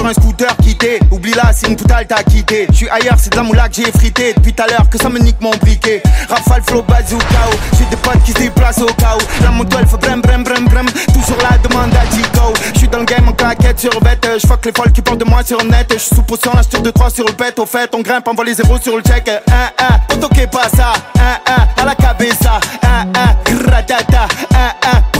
sur un scooter quitté. Oublie là, c'est une poutale t'as quitté. J'suis ailleurs, c'est de la moula que j'ai frité. Depuis tout à l'heure que ça me nique mon briquet. Rafale, flow, bazooka. J'ai des potes qui se déplacent au cas où. La moto elle fait brem brem brem brem. Toujours la demande à Chico. J'suis dans le game en claquette sur bête. J'fuck les folles qui parlent de moi sur le net. J'suis sous potion, la de 3 sur le pet. Au fait, on grimpe, envoie les zéros sur le check. On toque pas ça. À la cabeza. Gratata.